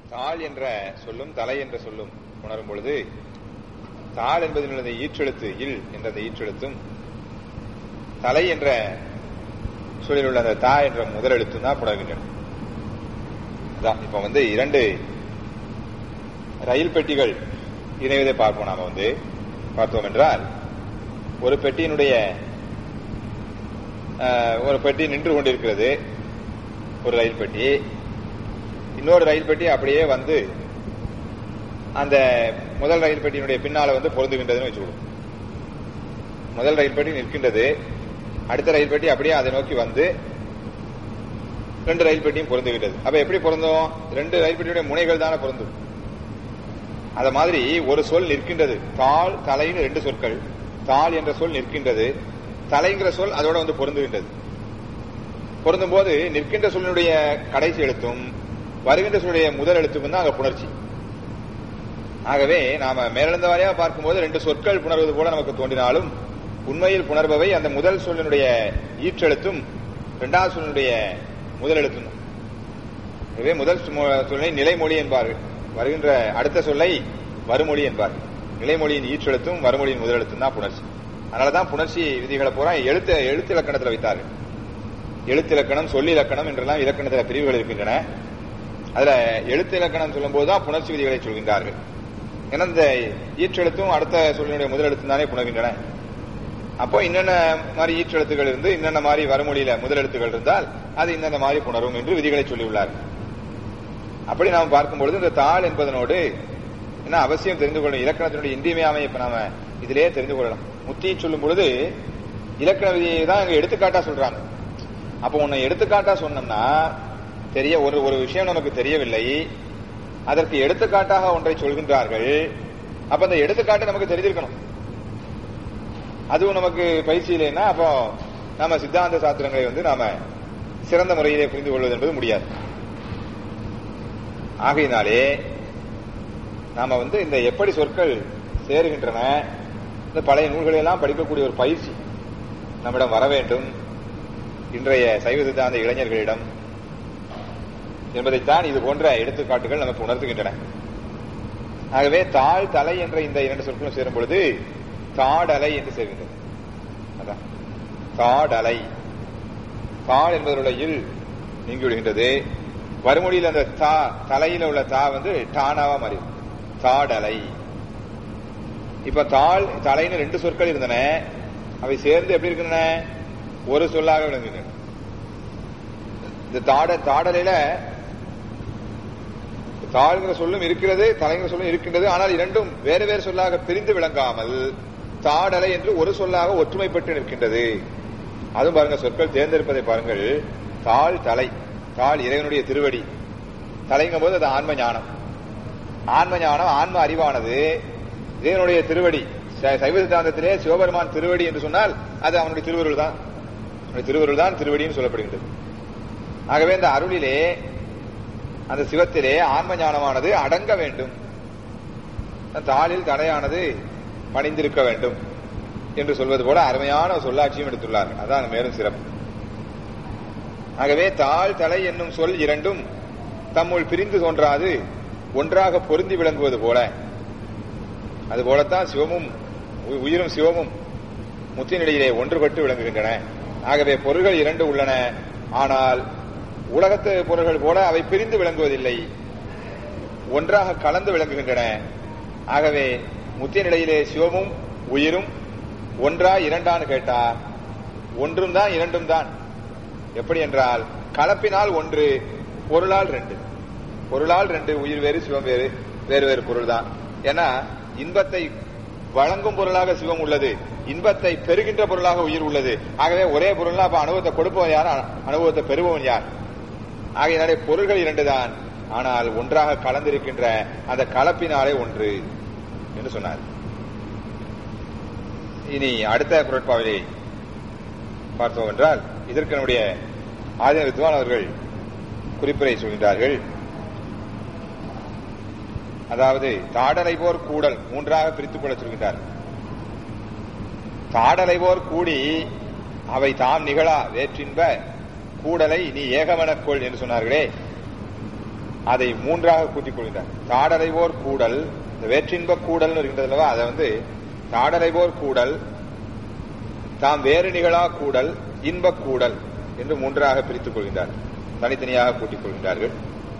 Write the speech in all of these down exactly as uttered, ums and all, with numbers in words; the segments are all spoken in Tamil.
தாள் என்ற சொல்லும் தலை என்ற சொல்லும் உணரும் பொழுது தாள் என்பதனுடைய ஈற்றெழுத்து இல் என்ற அந்த ஈற்றெழுத்தும் தலை என்ற சொல்லில் உள்ள அந்த தா என்ற முதல் எழுத்தும் தான் புணர்கின்றன. அதான் இப்ப வந்து இரண்டு ரயில் பெட்டிகள் இணைவதை பார்ப்போம். நாம வந்து பார்த்தோம் என்றால் ஒரு பெட்டியினுடைய ஒரு பெட்டி நின்று கொண்டிருக்கிறது, ஒரு ரயில் பெட்டி. இன்னொரு ரயில் பெட்டி அப்படியே வந்து அந்த முதல் ரயில் பெட்டியினுடைய பின்னால வந்து பொருந்துகின்றதுன்னு வச்சுக்கணும். முதல் ரயில் பெட்டி நிற்கின்றது, அடுத்த ரயில் பெட்டி அப்படியே அதை நோக்கி வந்து ரெண்டு ரயில் பெட்டியும் பொருந்துகின்றது. அப்ப எப்படி பொருந்தும்? ரெண்டு ரயில் பெட்டியுடைய முனைகள் தானே பொருந்தும். அத மாதிரி ஒரு சொல் நிற்கின்றது, தாள் தலைன்னு ரெண்டு சொற்கள். தாள் என்ற சொல் நிற்கின்றது, தலைங்கிற சொல் அதோட வந்து பொருந்துகின்றது. பொருந்தும் போது நிற்கின்ற சொல்லினுடைய கடைசி எழுத்தும் வருகின்ற சொல்லுடைய முதல் எழுத்துக்கும் தான் அங்க புணர்ச்சி. ஆகவே நாம மேலெழுந்த வாரியாக பார்க்கும்போது ரெண்டு சொற்கள் புணர்வது போல நமக்கு தோன்றினாலும் உண்மையில் புணர்பவை அந்த முதல் சொல்லினுடைய ஈற்றெழுத்தும் இரண்டாவது சொல்லினுடைய முதல் எழுத்தும். எனவே முதல் சொல்லை நிலைமொழி என்பார்கள், வருகின்ற அடுத்த சொல்லை வருமொழி என்பார்கள். நிலைமொழியின் ஈற்றெழுத்தும் வருமொழியின் முதல் எழுத்தும் தான் புணர்ச்சி. அதனாலதான் புணர்ச்சி விதிகளை பூரா எழுத்து எழுத்து இலக்கணத்தில் வைத்தார்கள். எழுத்து இலக்கணம், சொல்லி இலக்கணம் என்றெல்லாம் இலக்கணத்தில் பிரிவுகள் இருக்கின்றன. அதுல எழுத்து இலக்கணம் சொல்லும் போதுதான் புணர்ச்சி விதிகளை சொல்கின்றார்கள். ஏன்னா இந்த ஈற்றெழுத்தும் அடுத்த சொல்லினுடைய முதல் எழுத்தும் தானே புணர்கின்றன. அப்போ இன்னென்ன மாதிரி ஈற்றெழுத்துகள் இருந்து இன்னென்ன மாதிரி வருமொழியில முதல் எழுத்துகள் இருந்தால் அது இன்னென்ன மாதிரி புணரும் என்று விதிகளை சொல்லியுள்ளார்கள். அப்படி நாம் பார்க்கும்பொழுது இந்த தாள் என்பதனோடு என்ன அவசியம் தெரிந்து கொள்ளணும், இலக்கணத்தினுடைய இன்றியமையாமை இப்ப நாம இதிலேயே தெரிந்து கொள்ளலாம். முத்தி சொல்லும் பொழுது இலக்கண விதியை தான் இங்க எடுத்துக்காட்டா சொல்றாங்க. அப்போ உன்னை எடுத்துக்காட்டா சொன்னோம்னா தெரிய ஒரு ஒரு விஷயம் நமக்கு தெரியவில்லை, அதற்கு எடுத்துக்காட்டாக ஒன்றை சொல்கின்றார்கள். அப்ப அந்த எடுத்துக்காட்டு நமக்கு தெரிஞ்சிருக்கணும். அதுவும் நமக்கு பயிற்சி இல்லைன்னா அப்போ நாம சித்தாந்த சாஸ்திரங்களை வந்து நாம சிறந்த முறையிலே புரிந்து கொள்வது என்பது முடியாது. ஆகையினாலே நாம வந்து இந்த எப்படி சொற்கள் சேருகின்றன, இந்த பழைய நூல்களை எல்லாம் படிக்கக்கூடிய ஒரு பயிற்சி நம்மிடம் வர வேண்டும் இன்றைய சைவ சித்தாந்த இளைஞர்களிடம் என்பதைத்தான் இது போன்ற எடுத்துக்காட்டுகள் நமக்கு உணர்த்துகின்றன. ஆகவே தாள் தலை என்ற இந்த இரண்டு சொற்களும் சேரும் பொழுது தாடலை என்று சேர்கின்றது. அதான் தாடலை. தாள் என்பதனுடைய இல் நீங்கி விடுகின்றது. வருமொழியில் அந்த தா தலையில உள்ள தா வந்து டானாவா மாறி தாடலை. இப்ப தாள் தலைன்னு ரெண்டு சொற்கள் இருந்தன, அவை சேர்ந்து எப்படி இருக்கின்றன? ஒரு சொல்லாக விளங்குகின்றன. இந்த தாட தாடலையில தாழ்கிற சொல்லும் இருக்கிறது, தலைங்கிற சொல்லும் இருக்கின்றது. ஆனால் இரண்டும் வேறு வேறு சொல்லாக பிரிந்து விளங்காமல் தாடலை என்று ஒரு சொல்லாக ஒற்றுமைப்பட்டு நிற்கின்றது. அதுவும் பாருங்க, சொற்கள் தேர்ந்தெடுப்பதை பாருங்கள். தாள் தலை, தாள் இறைவனுடைய திருவடி, தலைங்கும் போது அது ஆன்ம ஞானம். ஆன்ம ஞானம் ஆன்ம அறிவானது இறைவனுடைய திருவடி. சைவ சித்தாந்தத்திலே சிவபெருமான் திருவடி என்று சொன்னால் அது அவனுடைய திருவருள் தான், திருவருள் தான் திருவடின்னு சொல்லப்படுகின்றது. ஆகவே இந்த அருளிலே அந்த சிவத்திலே ஆன்ம ஞானமானது அடங்க வேண்டும், தாளில் தடையானது பணிந்திருக்க வேண்டும் என்று சொல்வது போல அருமையான சொல்லாட்சியும் எடுத்துள்ளார்கள். அதான் மேலும் சிறப்பு. ஆகவே தாள் தலை என்னும் சொல் இரண்டும் தம்முள் பிரிந்து தோன்றாது ஒன்றாக பொருந்தி விளங்குவது போல, அது போலத்தான் சிவமும் உயிரும் சிவமும் முத்தினிடையிலே ஒன்றுபட்டு விளங்குகின்றன. ஆகவே பொருள்கள் இரண்டு உள்ளன, ஆனால் உலகத்து பொருள்கள் போல அவை பிரிந்து விளங்குவதில்லை, ஒன்றாக கலந்து விளங்குகின்றன. ஆகவே முத்திய நிலையிலே சிவமும் உயிரும் ஒன்றா இரண்டான்னு கேட்டா ஒன்றும் தான் இரண்டும் தான். எப்படி என்றால் கலப்பினால் ஒன்று, பொருளால் ரெண்டு. பொருளால் ரெண்டு, உயிர் வேறு சிவம் வேறு, வேறு வேறு பொருள் தான். ஏன்னா இன்பத்தை வழங்கும் பொருளாக சிவம் உள்ளது, இன்பத்தை பெறுகின்ற பொருளாக உயிர் உள்ளது. ஆகவே ஒரே பொருள்னா அப்ப அனுபவத்தை கொடுப்பவன் யார், அனுபவத்தை பெறுபவன் யார்? ஆகையினாலே பொருள்கள் இரண்டு தான், ஆனால் ஒன்றாக கலந்திருக்கின்ற அந்த கலப்பினாலே ஒன்று என்று சொன்னார். இனி அடுத்த குறட்பாவிலே பார்த்தோம் என்றால் இதற்கு நம்முடைய ஆதின வித்வான் அவர்கள் குறிப்புரை சொல்கின்றார்கள். அதாவது தாடலை போர் கூடல் மூன்றாக பிரித்துக் கொள்ள சொல்கின்றார். தாடலை போர் கூடி அவை தாம் நிகழா வேற்றின்ப கூடலை நீ ஏகமனக்கொள் என்று சொன்னார்களே, அதை மூன்றாக கூட்டிக் கொள்கின்றார். தாடலைவோர் கூடல், இந்த வேற்றின்ப கூடல் இருக்கின்றதுலவா, அதை வந்து தாடலைவோர் கூடல், தாம் வேறு நிகழா கூடல், இன்பக் கூடல் என்று மூன்றாக பிரித்துக் கொள்கின்றார். தனித்தனியாக கூட்டிக் கொள்கின்றார்கள்.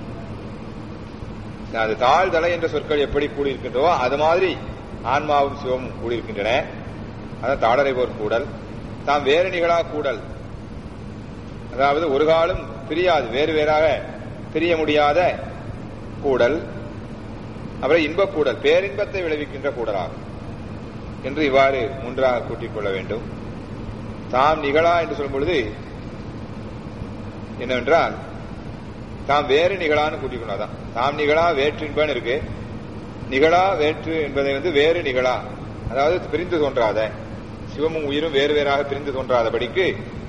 அது தாழ் தலை என்ற சொற்கள் எப்படி கூடியிருக்கின்றோ அது மாதிரி ஆன்மாவும் சிவமும் கூடியிருக்கின்றன. அதான் தாடலைவோர் கூடல். தாம் வேறு நிகழா கூடல், அதாவது ஒரு காலம் பிரியாது, வேறு வேறாக பிரிய முடியாத கூடல். அப்புறம் இன்பக் கூடல், பேரின்பத்தை விளைவிக்கின்ற கூடலாகும் என்று இவ்வாறு மூன்றாக கூட்டிக் கொள்ள வேண்டும். தாம் நிகழா என்று சொல்லும் பொழுது என்னவென்றால் தாம் வேறு நிகழான்னு கூட்டிக் கொண்டாதான். தாம் நிகழா வேற்று இன்பன்னு இருக்கு. நிகழா வேற்று என்பதை வந்து வேறு நிகழா, அதாவது பிரிந்து தோன்றாத, சிவமும் உயிரும் வேறு வேறாக பிரிந்து தோன்றாதபடிக்கு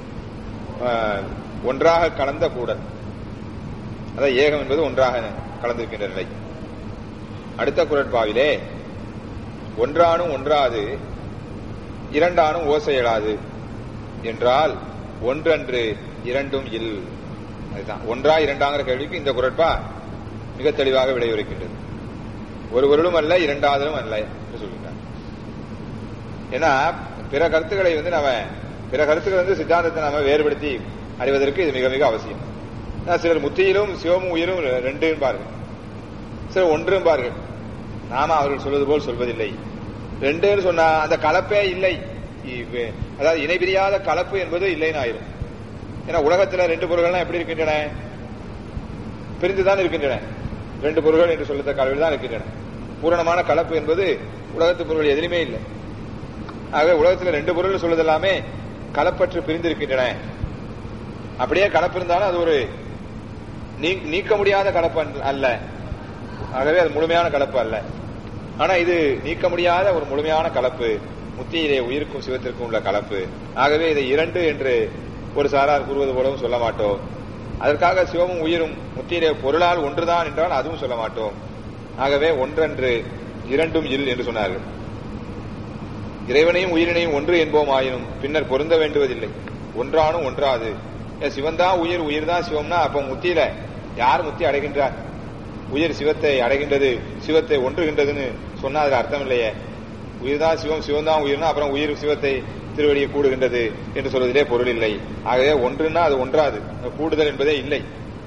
ஒன்றாக கலந்த கூடல். அதாவது ஏகம் என்பது ஒன்றாக கலந்திருக்கின்ற நிலை. அடுத்த குறட்பாவிலே ஒன்றானும் ஒன்றாது இரண்டானும் ஓசை எழாது என்றால் ஒன்றன்று இரண்டும் இல். அதுதான் ஒன்றா இரண்டாங்கிற கேள்விக்கு இந்த குறட்பா மிக தெளிவாக விடையுரைக்கின்றது. ஒரு பொருளும் அல்ல, இரண்டாவதும் அல்ல என்று சொல்கின்றார். ஏன்னா பிற கருத்துக்களை வந்து நம்ம பிற கருத்துக்கள் வந்து சித்தாந்தத்தை நாம வேறுபடுத்தி அறிவதற்கு இது மிக மிக அவசியம். சிலர் முத்தியிலும் சிவமும் உயிரும் ரெண்டு என்பார்கள், சிலர் ஒன்று என்பார்கள். நாம அவர்கள் சொல்வது போல் சொல்வதில்லை. ரெண்டுன்னு சொன்னா அந்த கலப்பே இல்லை, அதாவது இணைபிரியாத கலப்பு என்பது இல்லைன்னு ஆயிரும். ஏன்னா உலகத்துல ரெண்டு பொருள்கள்லாம் எப்படி இருக்கின்றன? பிரிந்துதான் இருக்கின்றன. ரெண்டு பொருள்கள் என்று சொல்லத்தக்க அளவில் தான் இருக்கின்றன. பூரணமான கலப்பு என்பது உலகத்து பொருள்கள் எதிலுமே இல்லை. ஆகவே உலகத்துல ரெண்டு பொருள் சொல்வது எல்லாமே கலப்பற்று பிரிந்திருக்கின்றன. அப்படியே கலப்பு இருந்தாலும் அது ஒரு நீக்க முடியாத கலப்பு அல்ல. ஆகவே அது முழுமையான கலப்பு அல்ல. ஆனா இது நீக்க முடியாத ஒரு முழுமையான கலப்பு, முத்தியிலே உயிருக்கும் சிவத்திற்கும் உள்ள கலப்பு. ஆகவே இதை இரண்டு என்று ஒரு சாரார் கூறுவது போலவும் சொல்ல மாட்டோம். அதற்காக சிவமும் உயிரும் முத்தியிலே பொருளால் ஒன்றுதான் என்றால் அதுவும் சொல்ல மாட்டோம். ஆகவே ஒன்றன்று இரண்டும் இல் என்று சொன்னார்கள். இறைவனையும் உயிரினையும் ஒன்று என்போம் ஆயினும் பின்னர் பொருந்த வேண்டுவதில்லை. ஒன்றானும் ஒன்றாது. சிவன் தான் உயிர், உயிர் தான் சிவம்னா அப்ப முத்தியில யார் முத்தி அடைகின்றார்? உயிர் சிவத்தை அடைகின்றது, சிவத்தை ஒன்றுகின்றதுன்னு சொன்னா அதுல அர்த்தம் இல்லையே. உயிர் தான் சிவம், சிவம் தான் உயிர்னா அப்புறம் உயிர் சிவத்தை திருவடியை கூடுகின்றது என்று சொல்வதிலே பொருள் இல்லை. ஆகவே ஒன்றுன்னா அது ஒன்றாது, கூடுதல் என்பதே இல்லை.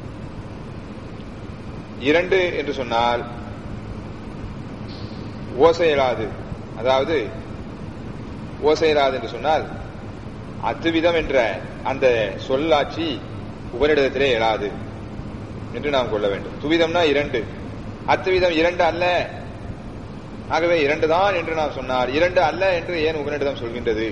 இரண்டு என்று சொன்னால் ஓசையலாது, அதாவது ஓசையலாது என்று சொன்னால் அத்துவிதம் என்ற அந்த சொல்லாட்சி உபரிடத்திலே எழாது என்று நாம் கொள்ள வேண்டும். துவிதம்னா இரண்டு, அத்துவிதம் இரண்டு அல்ல. ஆகவே இரண்டு தான் என்று நாம் சொன்னார், இரண்டு அல்ல என்று ஏன் உபரிடம் சொல்கின்றது?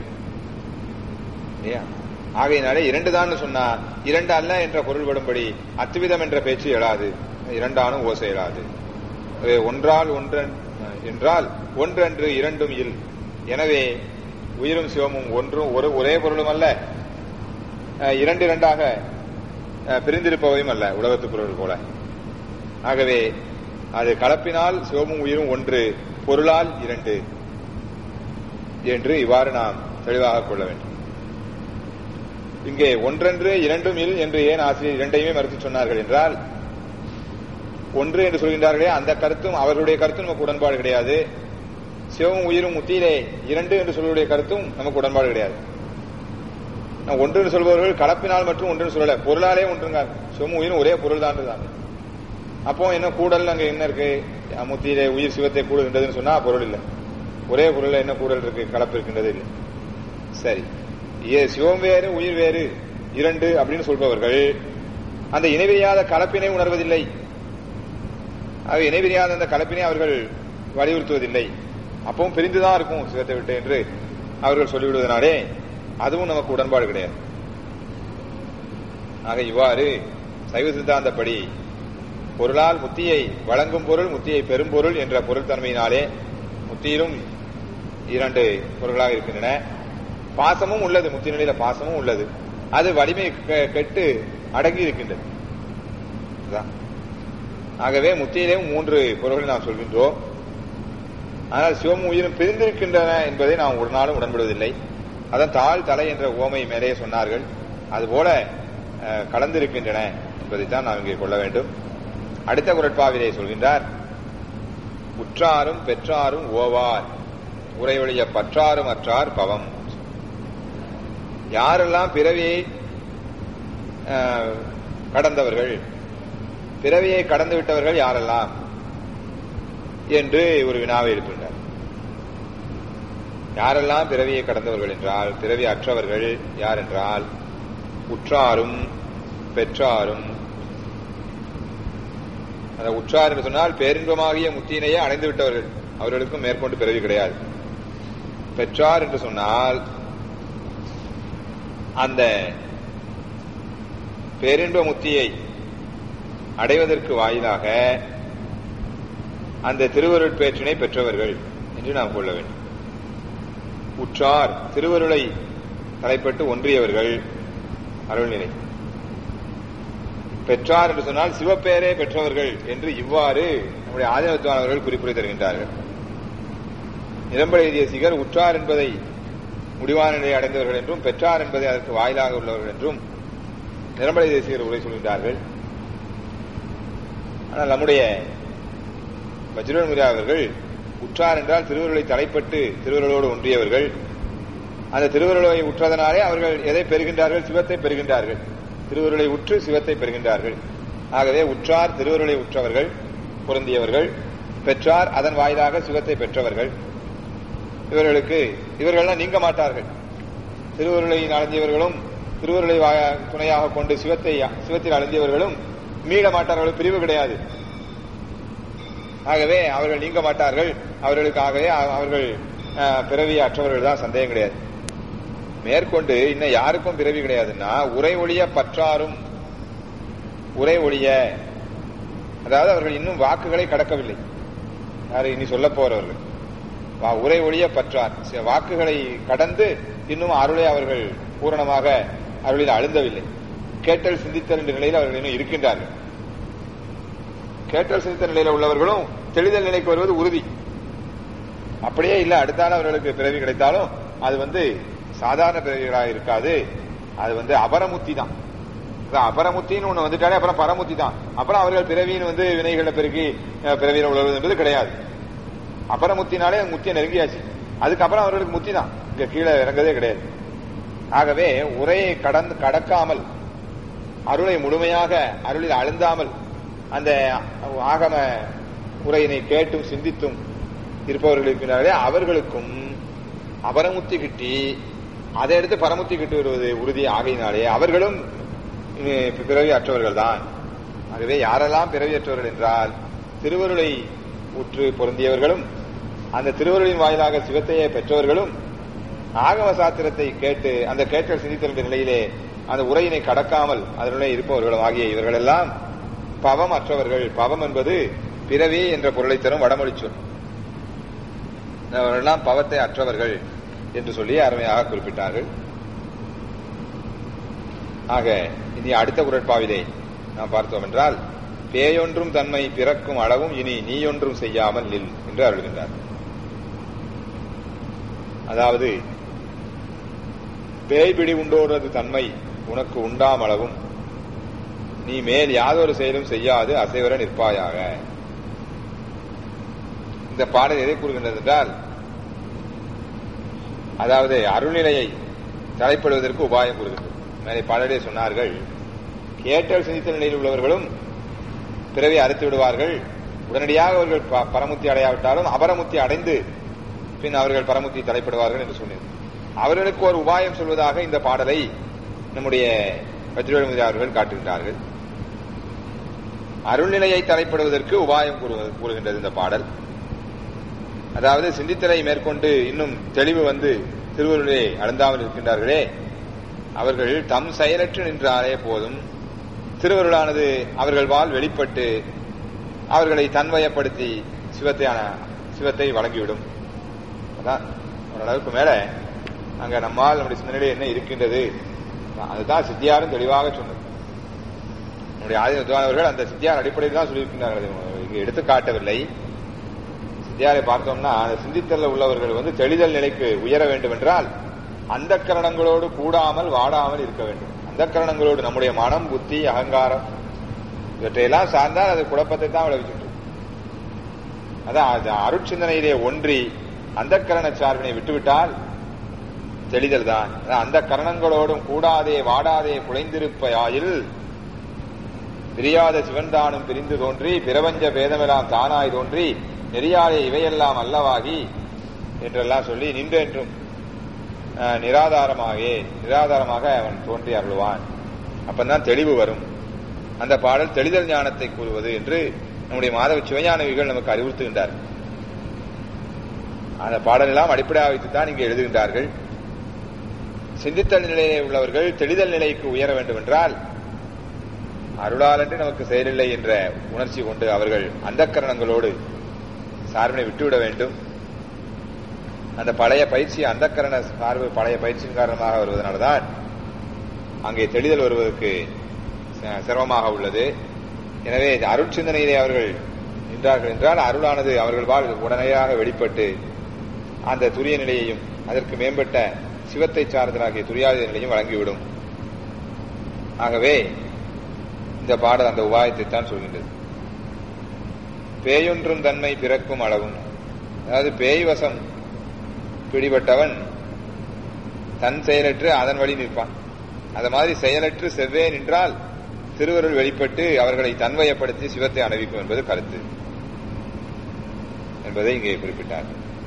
ஆகையினாலே இரண்டு தான் சொன்னா இரண்டு அல்ல என்ற பொருள்படும்படி அத்துவிதம் என்ற பேச்சு எழாது, இரண்டானும் ஓசை எழாது. ஒன்றால் ஒன்றன் என்றால் ஒன்றன்று இரண்டும் இல். எனவே உயிரும் சிவமும் ஒன்றும் ஒரு ஒரே பொருளும் அல்ல, இரண்டு இரண்டாக பிரிந்திருப்பவையும் அல்ல உலகத்து பொருள் போல. ஆகவே அது கலப்பினால் சிவமும் உயிரும் ஒன்று, பொருளால் இரண்டு என்று இவ்வாறு நாம் தெளிவாக கொள்ள வேண்டும். இங்கே ஒன்றென்று இரண்டும் இல் என்று ஏன் ஆசிரியர் இரண்டையுமே மறுத்து சொன்னார்கள் என்றால், ஒன்று என்று சொல்கின்றார்களே அந்த கருத்தும் அவர்களுடைய கருத்தும் நமக்கு உடன்பாடு கிடையாது. சிவமும் உயிரும் முத்தியிலே இரண்டு என்று சொல்வதுடைய கருத்தும் நமக்கு உடன்பாடு கிடையாது. ஒன்று என்று சொல்பவர்கள் கலப்பினால் மற்றும் ஒன்று சொல்லல, பொருளாலே ஒன்றுங்க. சிவமும் உயிரும் ஒரே பொருள் தான் தான். அப்போ என்ன கூடல் அங்க என்ன இருக்கு? முத்தியிலே உயிர் சிவத்தை கூடுகின்றதுன்னு சொன்னா பொருள் இல்லை. ஒரே பொருள் என்ன கூடல் இருக்கு? கலப்பு இருக்கின்றது இல்லை. சரி, சிவம் வேறு உயிர் வேறு இரண்டு அப்படின்னு சொல்பவர்கள் அந்த இணைவிரியாத கலப்பினை உணர்வதில்லை. ஆக இணைவிரியாத அந்த கலப்பினை அவர்கள் வலியுறுத்துவதில்லை. அப்பவும் பிரிந்துதான் இருக்கும் சிவத்தை விட்டு என்று அவர்கள் சொல்லிவிடுவதனாலே அதுவும் நமக்கு உடன்பாடு கிடையாது. ஆக இவ்வாறு சைவ சித்தாந்தப்படி பொருளால் முத்தியை வழங்கும் பொருள், முத்தியை பெரும் பொருள் என்ற பொருள் தன்மையினாலே முத்தியிலும் இரண்டு பொருள்களாக இருக்கின்றன. பாசமும் உள்ளது, முத்தி நிலையில பாசமும் உள்ளது. அது வலிமை கெட்டு அடங்கி இருக்கின்றது. ஆகவே முத்தியிலேயும் மூன்று பொருள்களை நாம் சொல்கின்றோம். ஆனால் சிவமும் உயிரும் பிரிந்திருக்கின்றன என்பதை நாம் ஒரு நாளும் உடன்படுவதில்லை. அதான் தாழ் தலை என்ற ஓமை மேலே சொன்னார்கள். அதுபோல கலந்திருக்கின்றன என்பதைத்தான் நாம் இங்கே கொள்ள வேண்டும். அடுத்த குறட்பாவிலே சொல்கின்றார், உற்றாரும் பெற்றாரும் ஓவார் உரையொழிய பற்றாரும் அற்றார் பவம். யாரெல்லாம் பிறவியை கடந்தவர்கள், பிறவியை கடந்து விட்டவர்கள் யாரெல்லாம் என்று ஒரு வினாவை எழுப்புகின்றார். யாரெல்லாம் பிறவியை கடந்தவர்கள் என்றால், பிறவி அற்றவர்கள் யார் என்றால் உற்றாரும் பெற்றாரும். அந்த உற்றார் என்று சொன்னால் பேரின்பமாகிய முத்தியினையே அடைந்து விட்டவர்கள், அவர்களுக்கும் மேற்கொண்டு பிறவி கிடையாது. பெற்றார் என்று சொன்னால் அந்த பேரின்ப முத்தியை அடைவதற்கு வாயிலாக அந்த திருவருட்பேற்றினை பெற்றவர்கள் என்று நாம் கொள்ள வேண்டும். உற்றார் திருவருளை தலைப்பட்டு ஒன்றியவர்கள் அருள்நிலை. பெற்றார் என்று சொன்னால் சிவப்பேரே பெற்றவர்கள் என்று இவ்வாறு நம்முடைய ஆதினத்துவானவர்கள் குறிப்பிட்டு தருகின்றார்கள். நிரம்பலை தேசிகர் உற்றார் என்பதை முடிவான நிலையை அடைந்தவர்கள் என்றும், பெற்றார் என்பதை அதற்கு வாயிலாக உள்ளவர்கள் என்றும் நிரம்பலை தேசிகர் உரை சொல்கின்றார்கள். ஆனால் நம்முடைய வஜ்ரமுனியா அவர்கள் உற்றார் என்றால் திருவருளை தலைப்பட்டு திருவருளோடு ஒன்றியவர்கள். அந்த திருவருளை உற்றதனாலே அவர்கள் எதை பெறுகின்றார்கள்? சிவத்தை பெறுகின்றார்கள். திருவருளை உற்று சிவத்தை பெறுகின்றார்கள். ஆகவே உற்றார் திருவருளை உற்றவர்கள், பொருந்தியவர்கள். பெற்றார் அதன் வாயிலாக சிவத்தை பெற்றவர்கள். இவர்களுக்கு இவர்கள்லாம் நீங்க மாட்டார்கள். திருவருளை அடைந்தவர்களும் திருவருளை துணையாக கொண்டு சிவத்தை சிவத்தில் அடைந்தவர்களும் மீள மாட்டார்கள், பிரிவு கிடையாது. ஆகவே அவர்கள் நீங்க மாட்டார்கள். அவர்களுக்காகவே அவர்கள் பிறவி அற்றவர்கள் தான், சந்தேகம் கிடையாது. மேற்கொண்டு இன்னும் யாருக்கும் பிறவி கிடையாதுன்னா உரை ஒழிய பற்றாரும், உரை ஒழிய அதாவது அவர்கள் இன்னும் வாக்குகளை கடக்கவில்லை. யாரு இனி சொல்ல போறவர்கள் உரை ஒழிய பற்றார், வாக்குகளை கடந்து இன்னும் அருளை அவர்கள் பூரணமாக அருளில் அழுந்தவில்லை. கேட்டல் சிந்தித்தல் என்ற நிலையில் அவர்கள் இன்னும் இருக்கின்றார்கள். கேட்டல் சிந்தித்தல் நிலையில் உள்ளவர்களும் தெளிதல் நிலைக்கு வருவது உறுதி. அப்படியே இல்லை, அடுத்தால அவர்களுக்கு பிறவி கிடைத்தாலும் அது வந்து சாதாரண பிறவிகளாக இருக்காது. அது வந்து அபரமுத்தி தான். அபரமுத்தின்னு ஒண்ணு வந்துட்டாலே அப்புறம் பரமுத்தி தான். அப்புறம் அவர்கள் பிறவியின் வந்து வினைகளை பெருக்கி பிறவியில் உழவது என்பது கிடையாது. அபரமுத்தினாலே முத்தியை நெருங்கியாச்சு. அதுக்கப்புறம் அவர்களுக்கு முத்தி தான், இங்க கீழே இறங்கதே கிடையாது. ஆகவே உரையை கடந்து கடக்காமல் அருளை முழுமையாக அருளில் அழுந்தாமல் அந்த ஆகம உரையினை கேட்டும் சிந்தித்தும் இருப்பவர்கள் இருக்கிறார்களே, அவர்களுக்கும் அபரமுத்தி கிட்டி அதை எடுத்து பரமுத்தி கிட்டு வருவது உறுதி ஆகையினாலே அவர்களும் பிறவி அற்றவர்கள் தான். ஆகவே யாரெல்லாம் பிறவி அற்றவர்கள் என்றால் திருவருளை உற்று பொருந்தியவர்களும் அந்த திருவருளின் வாயிலாக சிவத்தையே பெற்றவர்களும் ஆகம சாத்திரத்தை கேட்டு அந்த கேட்டல் சிந்தித்தல் நிலையிலே அந்த உரையினை கடக்காமல் அதனுடைய இருப்பவர்களும் ஆகிய இவர்கள் எல்லாம் பவம் அற்றவர்கள். பவம் என்பது பிறவி என்ற பொருளை தரும் வடமொழி சொல். அவர்களெல்லாம் பவத்தை அற்றவர்கள் என்று சொல்லி அருமையாக குறிப்பிட்டார்கள். ஆக இனி அடுத்த குறட்பாவிலே நாம் பார்த்தோம் என்றால், பேயொன்றும் தன்மை பிறக்கும் அளவும் இனி நீயொன்றும் செய்யாமல் நில் என்று அருள்கின்றார். அதாவது பேய் பிடி உண்டோரது தன்மை உனக்கு உண்டாம் அளவும் நீ மேல் யாதொரு செயலும் செய்யாது அசைவர நிற்பாயாக. இந்த பாடல் எதை கூறுகின்றது என்றால், அதாவது அருள்நிலையை தலைப்படுவதற்கு உபாயம் கூறுகின்றது. மேலே பாடலே சொன்னார்கள், கேட்டல் சிந்தித்த நிலையில் உள்ளவர்களும் பிறவி அறுத்து விடுவார்கள். உடனடியாக அவர்கள் பரமுத்தி அடையாவிட்டாலும் அபரமுத்தி அடைந்து பின் அவர்கள் பரமுத்தி தலைப்படுவார்கள் என்று சொன்னேன். அவர்களுக்கு ஒரு உபாயம் சொல்வதாக இந்த பாடலை நம்முடைய வஜ்ரமுனியா அவர்கள் காட்டுகின்றார்கள். அருள்நிலையை தலைப்படுவதற்கு உபாயம் கூறுகின்றது இந்த பாடல். அதாவது சிந்தித்தலை மேற்கொண்டு இன்னும் தெளிவு வந்து திருவருளே அழுந்தாமல் இருக்கின்றார்களே, அவர்கள் தம் செயலற்று நின்றாலே போதும் திருவருளானது அவர்கள் வாழ் வெளிப்பட்டு அவர்களை தன்வயப்படுத்தி சிவத்தையான சிவத்தை வழங்கிவிடும். அதான் ஓரளவுக்கு மேல அங்க நம்மால் நம்முடைய சிந்தனையிலே என்ன இருக்கின்றது அதுதான் சித்தியாரும் தெளிவாக சொன்னது. நம்முடைய ஆதினத்துவானவர்கள் அந்த சித்தியார் அடிப்படையில் தான் சொல்லியிருக்கின்றார்கள், இங்கு எடுத்து காட்டவில்லை. சித்தியாரை பார்த்தோம்னா அந்த சிந்தித்தல் உள்ளவர்கள் வந்து தெளிதல் நிலைக்கு உயர வேண்டும் என்றால் அந்த கரணங்களோடு கூடாமல் வாடாமல் இருக்க வேண்டும். அந்த கரணங்களோடு நம்முடைய மனம், புத்தி, அகங்காரம் இவற்றையெல்லாம் சார்ந்தால் அது குழப்பத்தை தான் விளைவிச்சுட்டு. அதான் அருட்சிந்தனையிலே ஒன்றி அந்த கரண சார்பினை விட்டுவிட்டால் தெளிதல் தான். அந்த கரணங்களோடும் கூடாதே வாடாதே குலைந்திருப்பையாயில் பிரியாத சிவன்தானும் பிரிந்து தோன்றி பிரபஞ்ச பேதமெல்லாம் தானாய் தோன்றி நெறியாலே இவையெல்லாம் அல்லவாகி என்றெல்லாம் சொல்லி நின்றென்றும் நிராதாரமாக நிராதாரமாக அவன் தோன்றி அருள்வான். அப்பந்தான் தெளிவு வரும். அந்த பாடல் தெளிதல் ஞானத்தை கூறுவது என்று நம்முடைய மாதவ சிவஞானவிகள் நமக்கு அறிவுறுத்துகின்றார். அந்த பாடலெல்லாம் அடிப்படையாக வைத்துத்தான் இங்கே எழுதுகின்றார்கள். சிந்தித்தல் நிலையிலே உள்ளவர்கள் தெளிதல் நிலைக்கு உயர வேண்டும் என்றால் அருளாலன்று நமக்கு செயலில்லை என்ற உணர்ச்சி கொண்டு அவர்கள் அந்த கரணங்களோடு சார்பினை விட்டுவிட வேண்டும். அந்த பழைய பயிற்சி அந்த கரண சார்பு பழைய பயிற்சியின் காரணமாக வருவதனால்தான் அங்கே தெளிதல் வருவதற்கு சிரமமாக உள்ளது. எனவே அருட்சிந்தனையிலே அவர்கள் நின்றார்கள் என்றால் அருளானது அவர்கள் வாழ் உடனடியாக வெளிப்பட்டு அந்த துரிய நிலையையும் அதற்கு மேம்பட்ட சிவத்தை சார்ந்தலாகிய துரியாத நிலையும் வழங்கிவிடும். ஆகவே இந்த பாடல் அந்த உபாயத்தை தான் சொல்கின்றது. பேயொன்றும் தன்மை பிறக்கும் அளவும், அதாவது பேய் வசம் பிடிபட்டவன் தன் செயலற்று அதன் வழி நிற்பான். அது மாதிரி செயலற்று செவ்வே நின்றால் திருவருள் வெளிப்பட்டு அவர்களை தன்வயப்படுத்தி சிவத்தை அணிவிக்கும் என்பது கருத்து என்பதை இங்கே குறிப்பிட்டார்.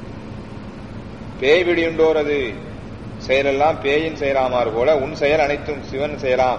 பேய் விடியுண்டோர் அது செயலெல்லாம் பேயின் செயலாமாறு போல உன் செயல் அனைத்தும் சிவன் செயலாம்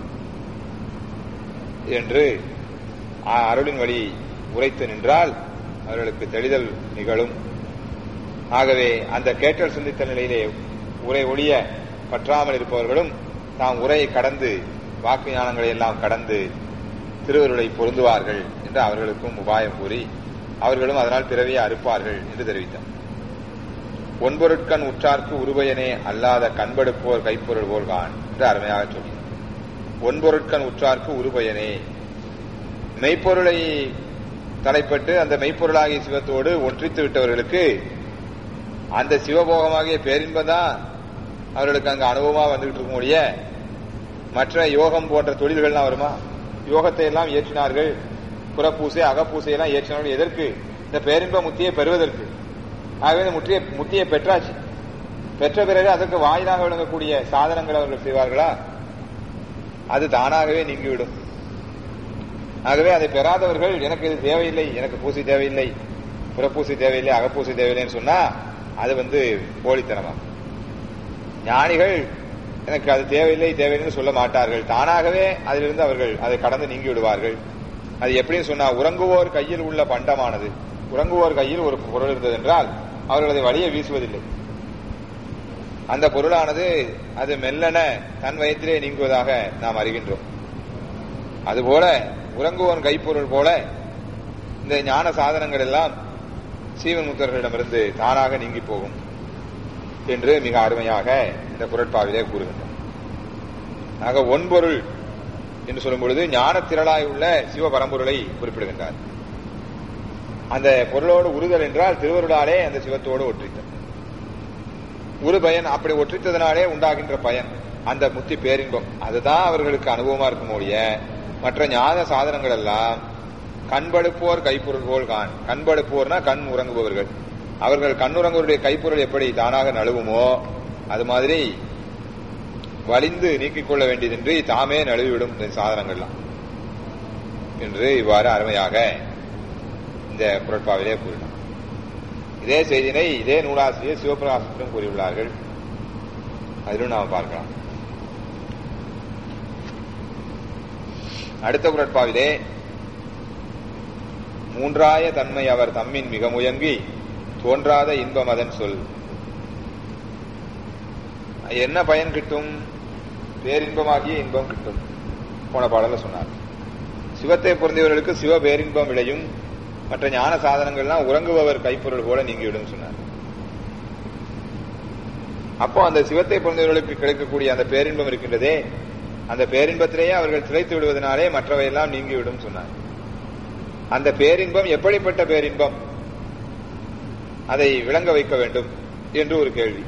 என்று அருளின் வழி உரைத்து நின்றால் அவர்களுக்கு தெளிதல் நிகழும். ஆகவே அந்த கேட்டல் சிந்தித்த நிலையிலே உரை ஒழிய பற்றாமல் இருப்பவர்களும் தாம் உரையை கடந்து வாக்கு ஞானங்களை எல்லாம் கடந்து திருவருளை பொருந்துவார்கள் என்று அவர்களுக்கும் உபாயம் கூறி அவர்களும் அதனால் பிறவியை அறுப்பார்கள் என்று தெரிவித்தார். ஒன்பொருட்கண் உற்றார்க்கு உருபயனே அல்லாத கண்படுப்போர் கைப்பொருள் போல்கான் என்று அருமையாக சொன்னார். ஒன்பொருட்கண் உற்றார்க்கு உருபயனே, மெய்ப்பொருளை தலைப்பட்டு அந்த மெய்ப்பொருளாகிய சிவத்தோடு ஒன்றித்து விட்டவர்களுக்கு அந்த சிவபோகமாகிய பேரின்பதான் அவர்களுக்கு அங்கு அனுபவமாக வந்துகிட்டு இருக்க முடிய மற்ற யோகம் போன்ற தொழில்கள்லாம் வருமா? யோகத்தை எல்லாம் ஏற்றினார்கள், புறப்பூசை அகப்பூசையெல்லாம் ஏற்றினார்கள். எதற்கு? இந்த பேரின்ப முத்தியை பெறுவதற்கு. ஆகவே இந்த முற்றிய முத்தியை பெற்றாச்சு. பெற்ற பிறகு அதற்கு வாயிலாக விளங்கக்கூடிய சாதனங்கள் அவர்கள் செய்வார்களா? அது தானாகவே நீங்கிவிடும். ஆகவே அதை பெறாதவர்கள் எனக்கு இது தேவையில்லை, எனக்கு பூசை தேவையில்லை, புறப்பூசை தேவையில்லை, அகப்பூசை தேவையில்லைன்னு சொன்னா அது வந்து போலித்தனமா. ஞானிகள் எனக்கு அது தேவையில்லை தேவையில்லைன்னு சொல்ல மாட்டார்கள். தானாகவே அதிலிருந்து அவர்கள் அதை கடந்து நீங்கி விடுவார்கள். அது எப்படின்னு சொன்னா, உறங்குவோர் கையில் உள்ள பண்டமானது, உறங்குவோர் கையில் ஒரு பொருள் இருந்தது என்றால் அவர்கள் அதை வழியே வீசுவதில்லை. அந்த பொருளானது அது மெல்லன தன் வயத்திலே நீங்குவதாக நாம் அறிகின்றோம். அதுபோல உறங்குவோன் கைப்பொருள் போல இந்த ஞான சாதனங்கள் எல்லாம் சீவன் முத்தர்களிடமிருந்து தானாக நீங்கி போகும் என்று மிக அருமையாக இந்த குறட்பாவிலே கூறுகின்றோம். ஆக ஒன்பொருள் என்று சொல்லும் பொழுது ஞான திரளாய் உள்ள சிவபரம்பொருளை குறிப்பிடுகின்றார். அந்த பொருளோடு உறுதல் என்றால் திருவருளாலே அந்த சிவத்தோடு ஒற்றித்தல். ஒரு பயன் அப்படி ஒற்றித்ததனாலே உண்டாகின்ற பயன் அந்த முத்தி பேரின்பம், அதுதான் அவர்களுக்கு அனுபவமா இருக்கும் ஒழிய மற்ற ஞான சாதனங்கள் எல்லாம் கண்படுப்போர் கைப்பொருள் போல் கான். கண்படுப்போர்னா கண் உறங்குபவர்கள். அவர்கள் கண்ணுறங்குவருடைய கைப்பொருள் எப்படி தானாக நழுவுமோ அது மாதிரி வலிந்து நீக்கிக் கொள்ள வேண்டியதின்றி தாமே நழுவிவிடும் இந்த சாதனங்கள்லாம் என்று இவ்வாறு அருமையாக இந்த குறட்பாவிலே கூறினார். இதே செய்தினை இதே நூலாசிரியர் சிவபிரகாசத்திலும் கூறியுள்ளார்கள். அதிலும் நாம் பார்க்கலாம். அடுத்த குறட்பாவிலே மூன்றாய தன்மை அவர் தம்மின் மிக முயங்கி தோன்றாத இன்பம் அதன் சொல். என்ன பயன் கிட்டும்? பேரின்பமாகிய இன்பம் கிட்டும். போன பாடல சொன்னார். சிவத்தை பொருந்தியவர்களுக்கு சிவ பேரின்பம் விளையும், மற்ற ஞான சாதனங்கள்லாம் உறங்குபவர் கைப்பொருள் போல நீங்கிவிடும் சொன்னார். அப்போ அந்த சிவத்தை பொருந்தியவர்களுக்கு கிடைக்கக்கூடிய அந்த பேரின்பம் இருக்கின்றதே, அந்த பேரின்பத்திலேயே அவர்கள் திளைத்து விடுவதனாலே மற்றவையெல்லாம் நீங்கிவிடும் சொன்னார். அந்த பேரின்பம் எப்படிப்பட்ட பேரின்பம், அதை விளங்க வைக்க வேண்டும் என்று ஒரு கேள்வி.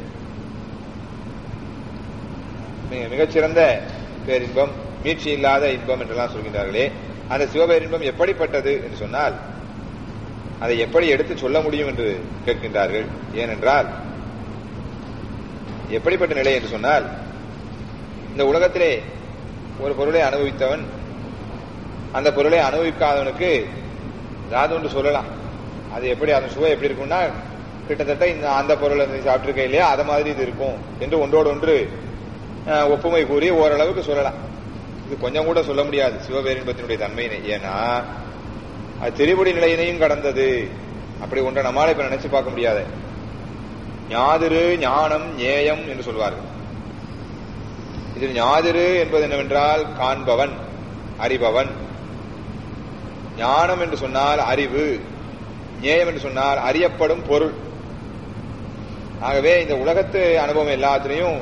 மிகச்சிறந்த பேரின்பம், மீட்சி இல்லாத இன்பம் என்றெல்லாம் சொல்கின்றார்களே, அந்த சிவபேரின்பம் எப்படிப்பட்டது என்று சொன்னால் அதை எப்படி எடுத்து சொல்ல முடியும் என்று கேட்கின்றார்கள். ஏனென்றால் எப்படிப்பட்ட நிலை என்று சொன்னால், இந்த உலகத்திலே ஒரு பொருளை அனுபவித்தவன் அந்த பொருளை அனுபவிக்காதவனுக்கு ஏதாவது ஒன்று சொல்லலாம். அது எப்படி அதன் சுவை எப்படி இருக்கும்னா, கிட்டத்தட்ட இந்த அந்த பொருளை சாப்பிட்டிருக்க இல்லையா அதை மாதிரி இது இருக்கும் என்று ஒன்றோடு ஒன்று ஒப்புமை கூறி ஓரளவுக்கு சொல்லலாம். இது கொஞ்சம் கூட சொல்ல முடியாது சிவபேரின்பத்தினுடைய தன்மையினை. ஏன்னா அது திரிபுடி நிலையினையும் கடந்தது. அப்படி ஒன்றை நம்மால இப்ப நினைச்சு பார்க்க முடியாது. ஞாதிரு ஞானம் ஞேயம் என்று சொல்வார்கள். இதில் ஞாதிரு என்பது என்னவென்றால் காண்பவன், அறிபவன். ஞானம் என்று சொன்னால் அறிவு, ஞேயம் என்று சொன்னால் அறியப்படும் பொருள். ஆகவே இந்த உலகத்து அனுபவம் எல்லாத்திலையும்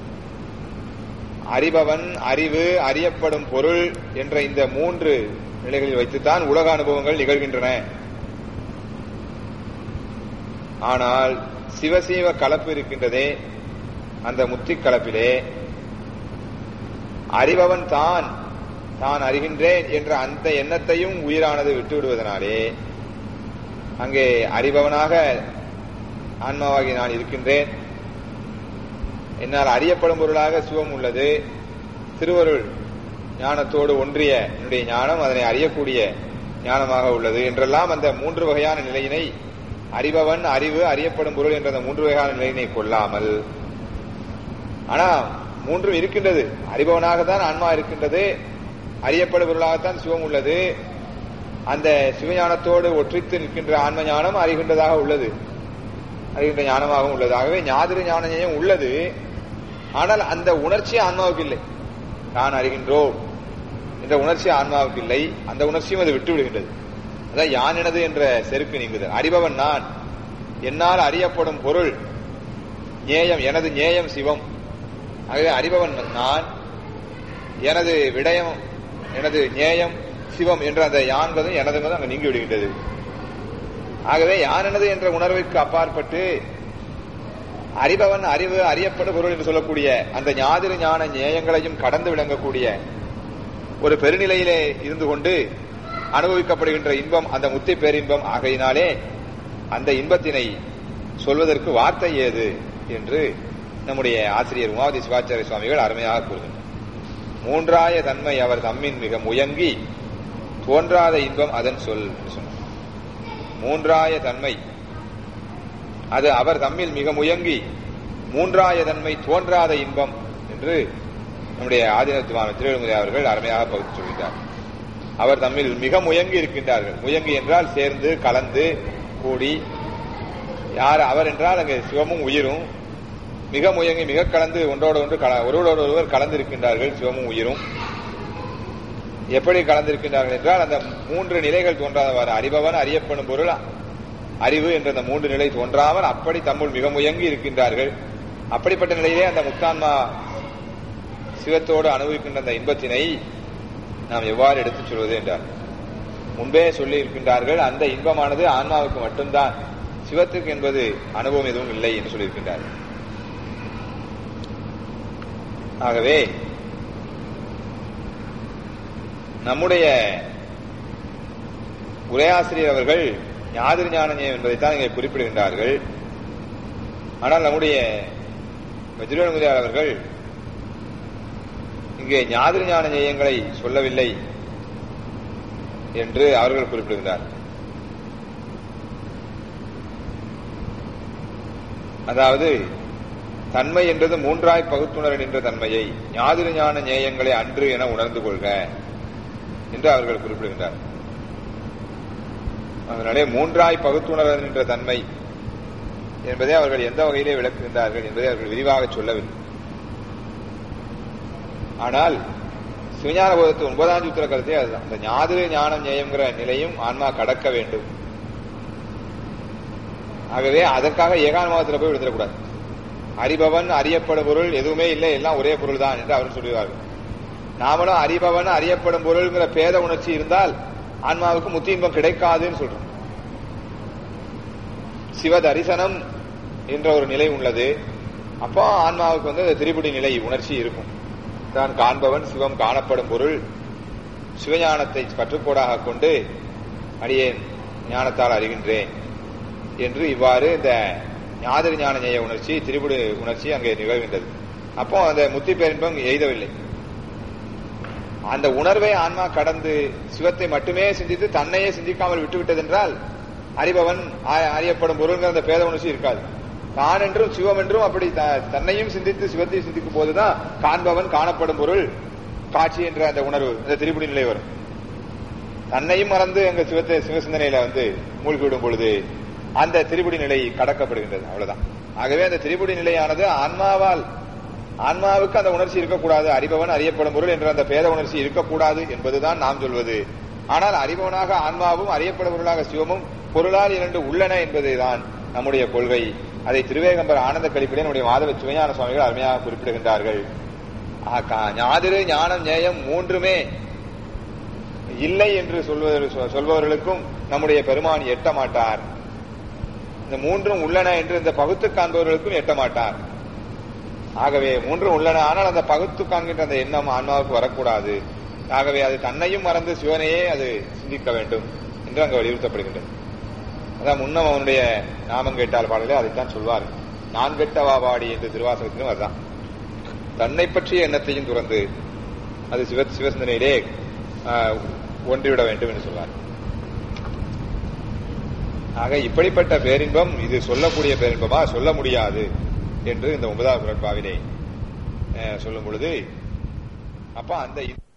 அறிபவன், அறிவு, அறியப்படும் பொருள் என்ற இந்த மூன்று நிலைகளில் வைத்துத்தான் உலக அனுபவங்கள் நிகழ்கின்றன. ஆனால் சிவசீவ கலப்பு இருக்கின்றதே, அந்த முத்தி கலப்பிலே அறிபவன் தான் தான் அறிகின்றேன் என்ற அந்த எண்ணத்தையும் உயிரானது விட்டுவிடுவதனாலே அங்கே அறிபவனாக ஆன்மாவாகி நான் இருக்கின்றேன், என்னால் அறியப்படும் பொருளாக சிவம் உள்ளது, திருவருள் ஞானத்தோடு ஒன்றிய என்னுடைய ஞானம் அதனை அறியக்கூடிய ஞானமாக உள்ளது என்றெல்லாம் அந்த மூன்று வகையான நிலையினை, அறிபவன், அறிவு, அறியப்படும் பொருள் என்ற அந்த மூன்று வகையான நிலையினை கொள்ளாமல், ஆனா மூன்றும் இருக்கின்றது. அறிபவனாகத்தான் ஆன்மா இருக்கின்றது, அறியப்படும் பொருளாகத்தான் சிவம் உள்ளது. அந்த சிவஞானத்தோடு ஒற்றித்து நிற்கின்ற ஆன்ம ஞானம் அறிகின்றதாக உள்ளது, அறிகின்ற ஞானமாகவும் உள்ளது. ஆகவே ஞாதிரு ஞான ஞேயம் உள்ளது. ஆனால் அந்த உணர்ச்சி ஆன்மாவுக்கு இல்லை. நான் அறிகின்றோம் என்ற உணர்ச்சி ஆன்மாவுக்கு இல்லை. அந்த உணர்ச்சியும் அது விட்டு விடுகின்றது. அதான் யான் எனது என்ற செருக்கு நீங்குதல். அறிபவன் நான், என்னால் அறியப்படும் பொருள் ஞேயம், எனது ஞேயம் சிவம். ஆகவே அறிபவன் நான், எனது விடயம், எனது ஞேயம் சிவம் என்ற அந்த யான்பதும் எனதுங்கிறதும் அங்கு நீங்கி விடுகின்றது. ஆகவே யானது என்ற உணர்வுக்கு அப்பாற்பட்டு அறிபவன், அறிவு, அறியப்படும் பொருள் என்று சொல்லக்கூடிய அந்த ஞாதிரு ஞான ஞேயங்களையும் கடந்து விளங்கக்கூடிய ஒரு பெருநிலையிலே இருந்து கொண்டு அனுபவிக்கப்படுகின்ற இன்பம் அந்த முத்தி பேரின்பம் ஆகையினாலே அந்த இன்பத்தினை சொல்வதற்கு வார்த்தை ஏது என்று நம்முடைய ஆசிரியர் உமாவதி சிவாச்சாரிய சுவாமிகள் அருமையாக கூறுகின்றனர். மூன்றாய தன்மை அவர் தம்மின் மிக முயங்கி தோன்றாத இன்பம் அதன் சொல் என்று சொன்னார். மூன்றாய தன்மை அது அவர் தம்மில் மிக முயங்கி, மூன்றாய தன்மை தோன்றாத இன்பம் என்று நம்முடைய ஆதீனத்துவான திருவள்ளுவர் அவர்கள் அருமையாக பகுத்து சொல்கிறார். அவர் தம்மில் மிக முயங்கி இருக்கின்றார்கள். முயங்கி என்றால் சேர்ந்து, கலந்து, கூடி. யார் அவர் என்றால் அங்கே சிவமும் உயிரும் மிக முயங்கி, மிக கலந்து, ஒன்றோடு ஒன்று ஒருவரோடு ஒருவர் கலந்து இருக்கின்றார்கள். சிவமும் உயிரும் எப்படி கலந்திருக்கின்றார்கள் என்றால் அந்த மூன்று நிலைகள் தோன்றாதவாறு அறிபவன், அறியப்படும் பொருள், அறிவு என்ற அந்த மூன்று நிலை தோன்றாமல் அப்படி தம்முள் மிக முயங்கி இருக்கின்றார்கள். அப்படிப்பட்ட நிலையிலே அந்த முக்தான்மா சிவத்தோடு அனுபவிக்கின்ற அந்த இன்பத்தினை நாம் எவ்வாறு எடுத்துச் சொல்வது என்றார். முன்பே சொல்லி இருக்கின்றார்கள், அந்த இன்பமானது ஆன்மாவுக்கு மட்டும்தான், சிவத்துக்கு என்பது அனுபவம் எதுவும் இல்லை என்று சொல்லியிருக்கின்றார்கள். ஆகவே நம்முடைய உரையாசிரியர் அவர்கள் ஞாதிரு ஞான ஞேயம் என்பதைத்தான் இங்கே குறிப்பிடுகின்றார்கள். ஆனால் நம்முடைய வஜ்ரவேல் அவர்கள் இங்கே ஞாதிரு ஞான ஞேயங்களை சொல்லவில்லை என்று அவர்கள் குறிப்பிடுகின்றார். அதாவது தன்மை என்றது மூன்றாய் பகுத்துணர நின்ற தன்மையை ஞாதிரு ஞான ஞேயங்களை அன்று என உணர்ந்து கொள்க என்று அவர்கள் குறிப்பிடுகின்றார். அதனாலே மூன்றாய் பகுத்துணர நின்ற தன்மை என்பதை அவர்கள் எந்த வகையிலே விளக்குகின்றார்கள் என்பதை அவர்கள் விரிவாக சொல்லவில்லை. ஆனால் சிவஞான போதத்து ஒன்பதாம் சூத்திர கருத்தை அதுதான். அந்த ஞாதிரு ஞானம் ஞேயம்ங்கிற நிலையும் ஆன்மா கடக்க வேண்டும். ஆகவே அதற்காக ஏகான்மாவத்தில் போய் விழுந்துடக்கூடாது. அறிபவன், அறியப்படும் பொருள் எதுவுமே இல்லை, எல்லாம் ஒரே பொருள் தான் என்று அவர் சொல்லுவார்கள். நாமளும் அறிபவன், அறியப்படும் பொருள்ங்கிற பேத உணர்ச்சி இருந்தால் ஆன்மாவுக்கு முத்தி இன்பம் கிடைக்காதுன்னு சொல்றோம். சிவ தரிசனம் என்ற ஒரு நிலை உள்ளது. அப்போ ஆன்மாவுக்கு வந்து திரிபுடி நிலை உணர்ச்சி இருக்கும். தான் காண்பவன், சிவம் காணப்படும் பொருள், சிவஞானத்தை பற்றுக்கோடாக கொண்டு அடியேன் ஞானத்தால் அறிகின்றேன் என்று இவ்வாறு இந்த ஞாதிரி ஞான ஞேய உணர்ச்சி திரிபுடி உணர்ச்சி அங்கே நிகழ்கின்றது. அப்போ அந்த முத்தி பேரின்பம் எய்தவில்லை. அந்த உணர்வை ஆன்மா கடந்து சிவத்தை மட்டுமே சிந்தித்து தன்னையே சிந்திக்காமல் விட்டுவிட்டது என்றால் அறிபவன் அறியப்படும் பொருள்ங்கிற அந்த பேத உணர்ச்சி இருக்காது. தான் என்றும் சிவம் என்றும் அப்படி தன்னையும் சிந்தித்து சிவத்தையும் சிந்திக்கும் போதுதான் காண்பவன் காணப்படும் பொருள் காட்சி என்ற அந்த உணர்வு அந்த திரிபுடி நிலை வரும். தன்னையும் மறந்து அங்க சிவத்தை சிவசிந்தனையில வந்து மூழ்கிவிடும் பொழுது அந்த திரிபுடி நிலை கடக்கப்படுகின்றது. அவ்வளவுதான். ஆகவே அந்த திரிபுடி நிலையானது ஆன்மாவால் ஆன்மாவுக்கு அந்த உணர்ச்சி இருக்கக்கூடாது, அறிபவன் அறியப்படும் பொருள் என்ற அந்த பேத உணர்ச்சி இருக்கக்கூடாது என்பதுதான் நாம் சொல்வது. ஆனால் அறிபவனாக ஆன்மாவும் அறியப்படும் பொருளாக சிவமும் பொருளால் இரண்டு உள்ளன என்பதுதான் நம்முடைய கொள்கை. அதை திருவேகம்பர் ஆனந்த கழிப்பிலே நம்முடைய மாதவ சிவஞான சுவாமிகள் அருமையாக குறிப்பிடுகின்றார்கள். ஞாதிரு ஞானம் ஞேயம் மூன்றுமே இல்லை என்று சொல்பவர்களுக்கும் நம்முடைய பெருமான் எட்ட மாட்டார். இந்த மூன்றும் உள்ளன என்று இந்த பகுத்து காண்பவர்களுக்கும் எட்ட மாட்டார். ஆகவே மூன்றும் உள்ளன, ஆனால் அந்த பகுத்து காண்கின்ற அந்த எண்ணம் ஆன்மாவுக்கு வரக்கூடாது. ஆகவே அது தன்னையும் மறந்து சிவனையே அது சிந்திக்க வேண்டும் என்று அங்கு வலியுறுத்தப்படுகின்றது. அதான் முன்னம் அவனுடைய நாமம் கேட்டால் பாடலே அதைத்தான் சொல்வார். நான் கெட்டவா பாடி என்று திருவாசகத்திலும் அதுதான். தன்னை பற்றிய எண்ணத்தையும் துறந்து அது சிவ சிவசிந்தனையிலே ஒன்றிவிட வேண்டும் என்று சொல்வார். ஆக இப்படிப்பட்ட பேரின்பம் இது சொல்லக்கூடிய பேரின்பமா சொல்ல முடியாது என்று இந்த ஒன்பதாவது குறட்பாவிலே சொல்லும் பொழுது அப்ப அந்த